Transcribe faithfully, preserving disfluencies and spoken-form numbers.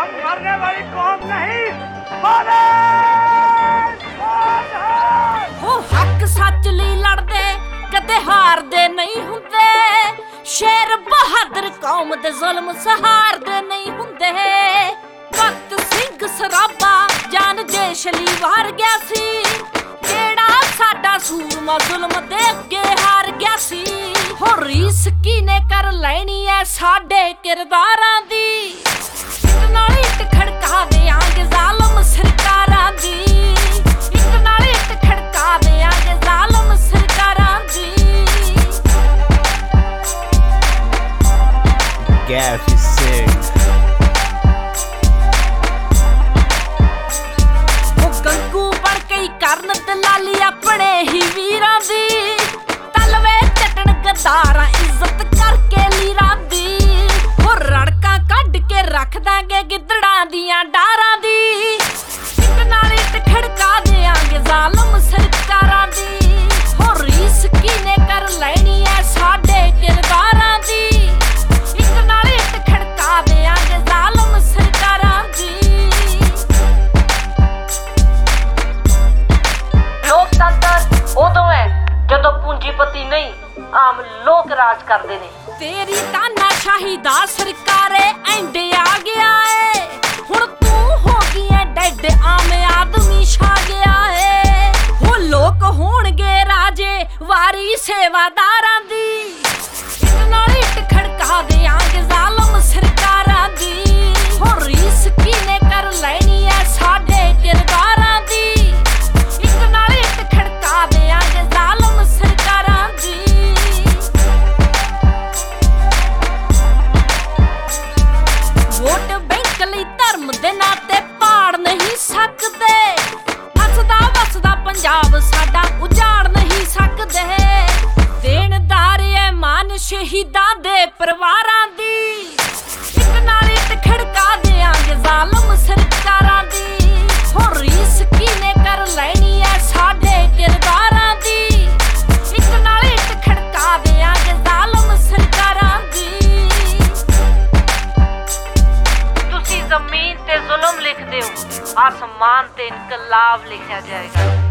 हम मरने वाली कौम नहीं, हो हक सच ਲਈ ਲੜਦੇ ਕਦੇ ਹਾਰਦੇ ਨਹੀਂ ਹੁੰਦੇ। ਸ਼ੇਰ ਬਹਾਦਰ ਕੌਮ ਦੇ ਜ਼ੁਲਮ ਸਹਾਰਦੇ ਨਹੀਂ ਹੁੰਦੇ। ਭਗਤ ਸਿੰਘ ਸਰਾਭਾ ਜਾਨ ਦੇਸ਼ ਲਈ ਵਾਰ ਗਿਆ ਸੀ, ਜਿਹੜਾ ਸਾਡਾ ਸੂਰਮਾ ਜ਼ੁਲਮ ਦੇ ਅੱਗੇ ਹਾਰ ਗਿਆ ਸੀ। ਹੋ ਰੀਸ ਕਿਨੇ ਕਰ ਲੈਣੀ ਐ ਸਾਡੇ ਕਿਰਦਾਰਾਂ ਦੀ, ਇੱਕ ਨਾਲ ਇੱਟ ਖੜਕਾ ਦਿਆਂਗੇ ਜ਼ਾਲਮ ਸਰਕਾਰਾਂ ਦੀ, ਇੱਕ ਨਾਲ ਇੱਟ ਖੜਕਾ ਦਿਆਂਗੇ ਜ਼ਾਲਮ ਸਰਕਾਰਾਂ ਦੀ। Gaff is sick. ਉਹ ਗੰਗੂ ਬਣ ਕੇ ਕਰਨ ਦਲਾਲੀ ਆਪਣੇ ਹੀ ਵੀਰਾਂ ਦੀ, ਤਲਵੇ ਚੱਟਣ ਗਦਾਰਾਂ ਇੱਜ਼ਤ ਕਰਕੇ ਲੀਰਾਂ ਦੀ। ਹੋ ਰੜਕਾਂ ਕੱਢ ਕੇ ਰੱਖ ਦਾਂਗੇ ਗਿੱਦੜਾਂ ਦੀਆਂ ਡਾਰਾਂ ਦੀ, ਇੱਕ ਨਾਲ ਇੱਟ ਖੜਕਾ ਦਿਆਂਗੇ ਜ਼ਾਲਮ ਸਰਕਾਰਾਂ ਦੀ। ਹੋ ਰੀਸ ਕਿਨੇ ਕਰ ਲੈਣੀ ਐ ਸਾਡੇ ਕਿਰਦਾਰਾਂ ਦੀ, ਇੱਕ ਨਾਲ ਇੱਟ ਖੜਕਾ ਦਿਆਂਗੇ ਜ਼ਾਲਮ ਸਰਕਾਰਾਂ ਦੀ। ਲੋਕਤੰਤਰ ਉਦੋਂ ਹੈ ਜਦੋਂ ਪੂੰਜੀਪਤੀ ਨਹੀਂ ਆਮ ਲੋਕ ਰਾਜ ਕਰਦੇ ਨੇ। ਤੇਰੀ ਤਾਨਾਸ਼ਾਹੀ ਦਾ ਸਰਕਾਰੇ ਐਂਡ ਆ ਗਿਆ ਏ, ਹੁਣ ਤੂੰ ਹੋ ਗਈ ਐ ਡੈਡ ਆਮ ਆਦਮੀ ਛਾ ਗਿਆ ਏ। ਉਹ ਲੋਕ ਹੋਣਗੇ ਰਾਜੇ ਵਾਰੀ ਸੇਵਾਦਾਰਾਂ ਦੀ, ਇੱਕ ਨਾਲ ਇੱਟ ਖੜਕਾ ਦਿਆਂਗੇ ਜ਼ਾਲਮ ਸਰਕਾਰਾਂ ਦੀ। ਹੋ ਰੀਸ ਕਿਨੇ ਕਰ ਲੈਣੀ ਐ ਸਾਡੇ ਕਿਰਦਾਰਾਂ ਦੀ, ਇੱਕ ਨਾਲ ਇੱਟ ਖੜਕਾ ਦਿਆਂਗੇ ਜ਼ਾਲਮ ਸਰਕਾਰਾਂ ਦੀ। ਵੋਟ ਬੈਂਕ ਲਈ ਧਰਮ ਦੇ ਨਾਂ ਤੇ ਪਾੜ ਨਹੀਂ ਸਕਦੇ, ਹੱਸਦਾ ਵਸਦਾ ਪੰਜਾਬ ਸਾਡਾ ਉਜਾੜ ਨਹੀਂ ਸਕਦੇ। ਦੇਣਦਾਰ ਐ ਮਾਨ ਸ਼ਹੀਦਾਂ ਦੇ ਪਰਿਵਾਰਾਂ ਦੀ, ਇੱਕ ਨਾਲ ਇੱਟ ਖੜਕਾ ਦਿਆਂਗੇ ਜ਼ਾਲਮ ਸਰਕਾਰਾਂ ਦੀ। ਹੋ ਰੀਸ ਕਿਨੇ ਕਰ ਲੈਣੀ ਐ ਸਾਡੇ ਕਿਰਦਾਰਾਂ ਦੀ, ਇੱਕ ਨਾਲ ਇੱਟ ਖੜਕਾ ਦਿਆਂਗੇ ਜ਼ਾਲਮ ਸਰਕਾਰਾਂ ਦੀ। ਤੁਸੀਂ ਜ਼ਮੀਨ ਤੇ ਜ਼ੁਲਮ ਲਿਖਦੇ ਹੋ, ਆਸਮਾਨ ਤੇ ਇਨਕਲਾਬ ਲਿਖਿਆ ਜਾਏਗਾ।